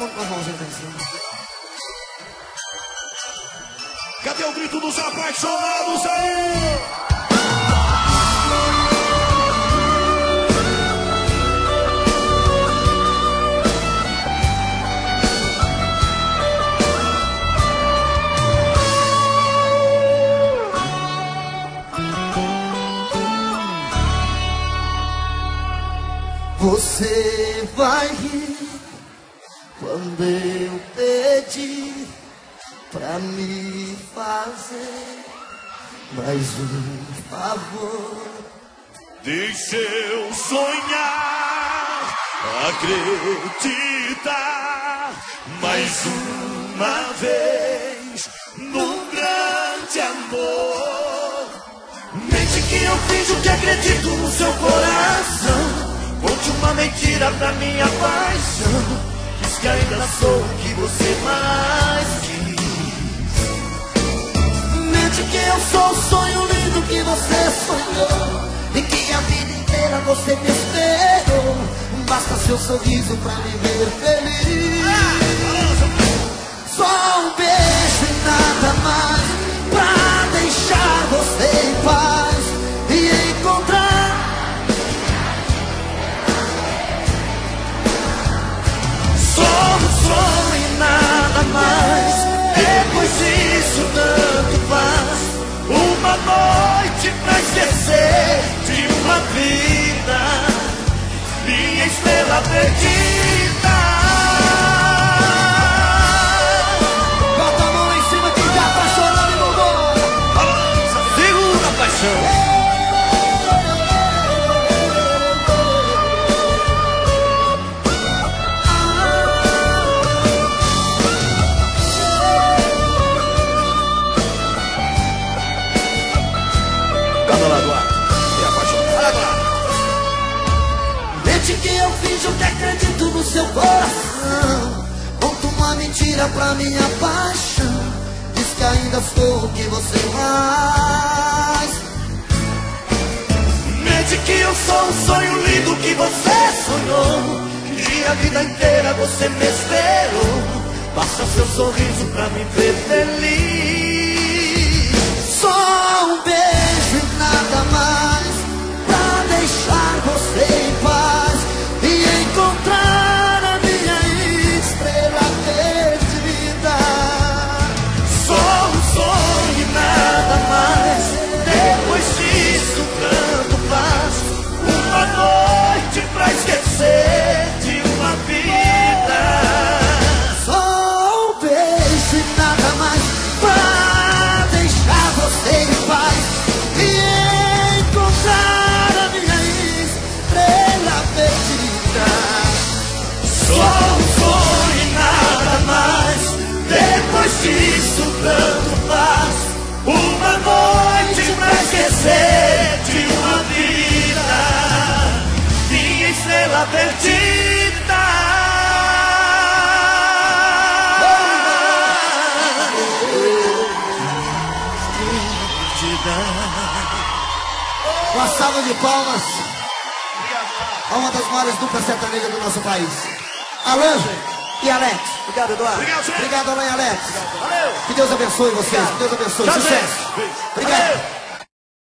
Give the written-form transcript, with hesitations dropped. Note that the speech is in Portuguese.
mundo com as mãozinhas pra cima. Cadê o grito dos apaixonados aí? Você vai rir quando eu pedir pra me fazer mais um favor. Deixa eu sonhar, acreditar mais uma vez num grande amor. Mente que eu finjo que acredito no seu coração. Conte uma mentira pra minha paixão. Diz que ainda sou o que você mais quis. Mente que eu sou o sonho lindo que você sonhou e que a vida inteira você me esperou. Basta seu sorriso pra me ver feliz. Só um beijo e nada mais pra deixar você em paz e encontrar sonho e nada mais. Depois disso tanto faz. Uma noite pra esquecer de uma vida, minha estrela perdida. bota a mão lá em cima quem tá apaixonado e mudou. Segura a paixão. Mente que eu finjo que acredito no seu coração. Conto uma mentira pra minha paixão. Diz que ainda sou o que você mais. Mente que eu sou um sonho lindo que você sonhou. Que a vida inteira você me esperou. Basta seu sorriso pra me ver feliz. Só um beijo e nada mais pra deixar você em paz e encontrar a minha estrela perdida. Só um sonho e nada mais. Depois disso tanto faz. Uma noite pra esquecer de uma vida. Só um beijo e nada mais pra deixar você em paz e encontrar a minha estrela perdida. Só um sonho e nada mais. Depois disso tanto faz. Uma noite pra esquecer de uma vida, minha estrela perdida. Uma salva de palmas a uma das maiores duplas sertanejas do nosso país, Alan e Alex. Obrigado, Eduardo. Obrigado, Alan e Alex. Valeu. Que Deus abençoe vocês. Que Deus abençoe. Sucesso. Valeu. Obrigado.